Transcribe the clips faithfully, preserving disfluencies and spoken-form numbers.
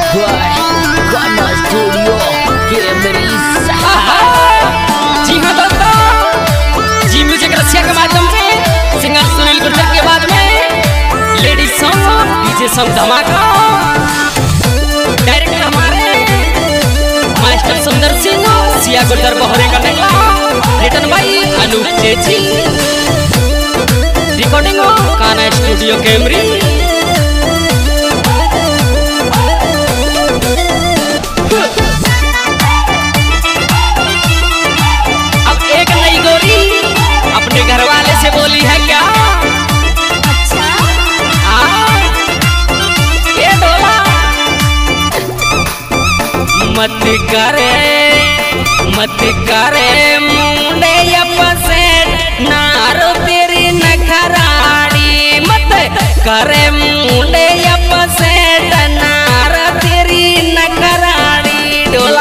गाना studio Camry. जी हाँ दोस्तों, जी म्यूजिक रसिया के माध्यम से सिंगर सुनील गुर्जर के बाद में लेडीज सॉन्ग डीजे सॉन्ग धमाका। डायरेक्टर हमारे मास्टर सुंदर सिंह सिया गुर्जर बहरे का निकला। Written by Anoop Chechi. Recording गाना स्टूडियो कैमरी। अपने घर वाले से बोली है क्या? अच्छा हाँ ये डोला मत करे मत करे मुंडे अपसे नारो तेरी नखराड़ी। मत करे मुंडे अपसे नारो तेरी नखराड़ी। डोला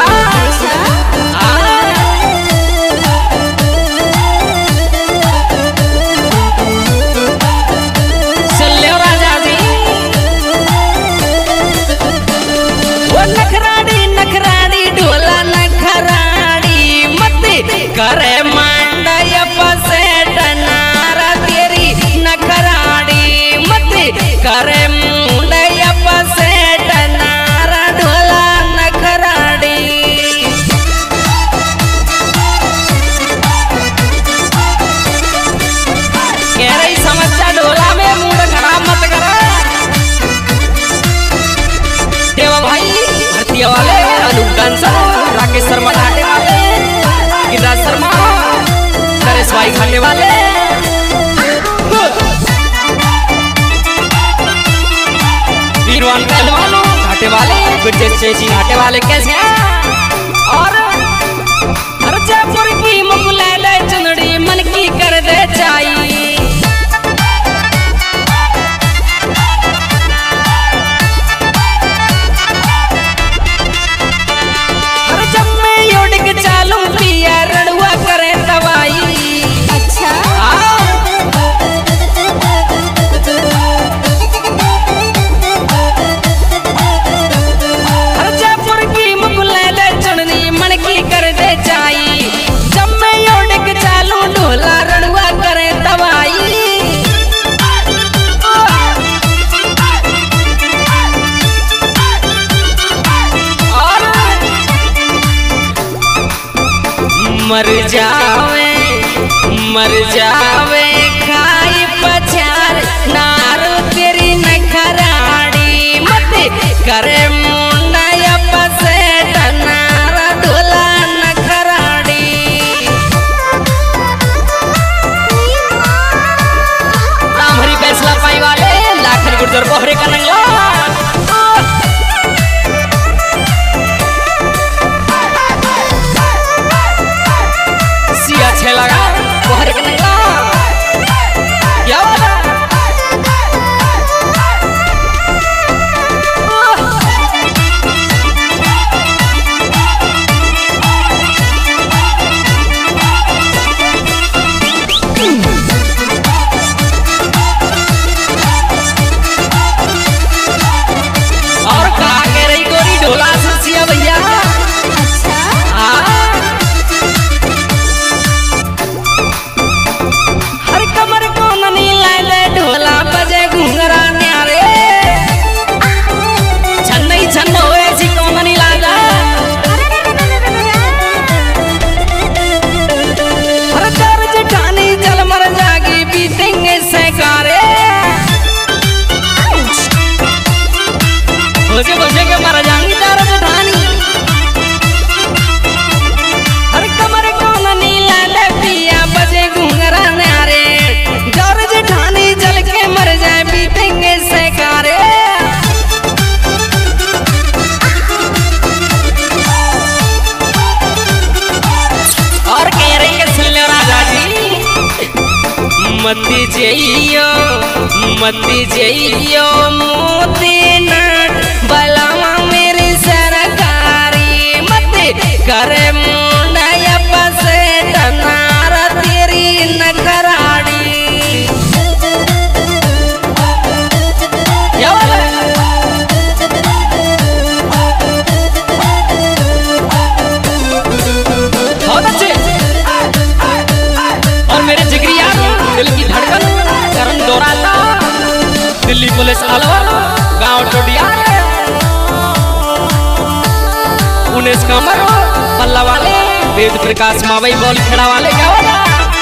करे मांडय पसे डनारा तेरी नखराड़ी। मत करे मुंडय पसे डनारा ढोला नखराड़ी। कह रही समस्या ढोला में मूड खराब मत करा। देवा भाई भर्ती वाले अनूप डांसर राकेश शर्मा घाटे वाले गिरिराज शर्मा नरेश भाई घाटे वाले वीरवान पहलवानों घाटे वाले गुरजेश चेची घाटे वाले कैसे हैं? और हर जयपुर की मुकुले ले चुनड़ी मन की कर दे चाई। मर जावे मर जावे खाई पछार नारो तेरी नखराड़ी। मत करे मुंडा पसे नारा ढोला नखराड़ी। राम हरी फैसला पाई वाले लाखन गुर्जर बहरे का नंगला। लगा बहरे के नंगला क्या वाला और कहा के रही गोरी ढोला सुसिया भैया। अच्छा हाँ ढोला बजे घुंघरा न्यारे छन नहीं छन होए सी कौन नहीं लागा। हर दर्ज ठानी जल मर जागी बीतेंगे सैकारे। भोजे भोजे के मर जाएंगी दर्ज ठानी। हर कमर कौन नहीं लाले पिया बजे घुंघरा न्यारे। दर्ज ठानी जल के मर जाए बीतेंगे सैकारे। और कह रही है सुन लो राजा जी। मती जइयो मती जइयो मोती नट बलावा मेरी सरकारी। मत करे मुंडा पसे डनारा तेरी नखराड़ी। दिल्ली पुलिस अलवर गांव टोडिया उन्नीस कमर पल्ला वाले वेद प्रकाश मावई बॉल खेड़ा वाले क्या वाला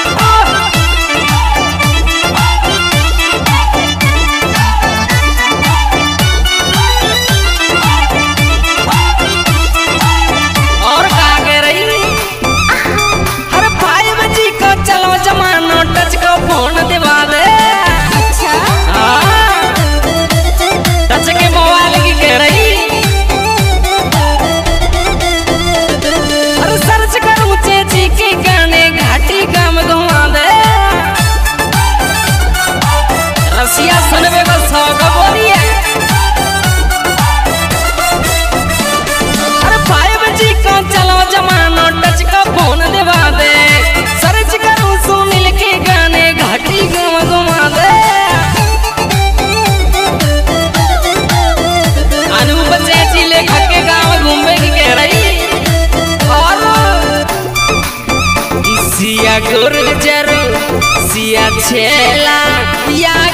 और कहा के रही हर भाई बजी को चलो जमानो टच को फोन दिवा दे अच्छा हाँ, टच के मोबाइल की कह रही अरे सर्च करूं चेची के गाने घाटी काम घुमा दे रसिया सुनबे को शौक बोलिए अरे भाई बजी को चलो जमानो टच को फोन दिवा दे सर्च करूं सुनील के गाने घाटी काम घुमा दे अनूप चेची लेखा के गाँव घूमने की कह रही और सिया गुर्जर सिया छेला या